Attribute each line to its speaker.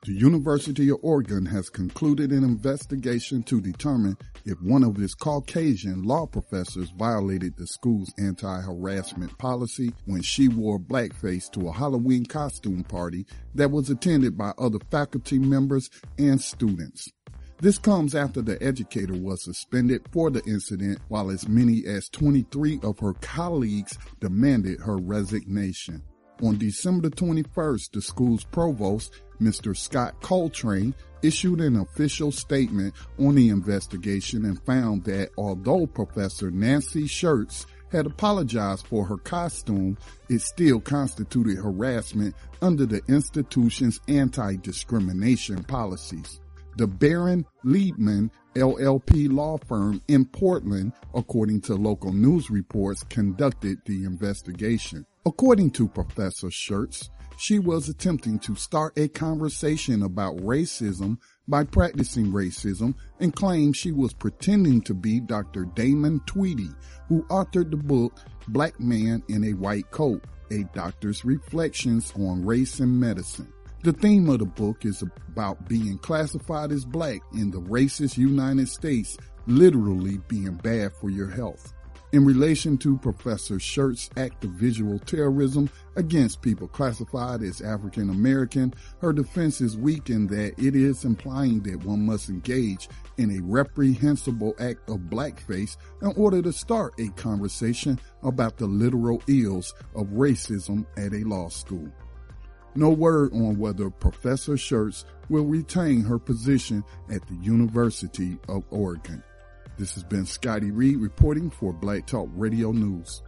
Speaker 1: The University of Oregon has concluded an investigation to determine if one of its Caucasian law professors violated the school's anti-harassment policy when she wore blackface to a Halloween costume party that was attended by other faculty members and students. This comes after the educator was suspended for the incident, while as many as 23 of her colleagues demanded her resignation. On December 21st, the school's provost, Mr. Scott Coltrane, issued an official statement on the investigation and found that although Professor Nancy Schertz had apologized for her costume, it still constituted harassment under the institution's anti-discrimination policies. The Barron Liebman LLP law firm in Portland, according to local news reports, conducted the investigation. According to Professor Schertz, she was attempting to start a conversation about racism by practicing racism and claimed she was pretending to be Dr. Damon Tweedy, who authored the book Black Man in a White Coat, A Doctor's Reflections on Race and Medicine. The theme of the book is about being classified as black in the racist United States, literally being bad for your health. In relation to Professor Schertz's act of visual terrorism against people classified as African American, her defense is weak in that it is implying that one must engage in a reprehensible act of blackface in order to start a conversation about the literal ills of racism at a law school. No word on whether Professor Schertz will retain her position at the University of Oregon. This has been Scotty Reed reporting for Black Talk Radio News.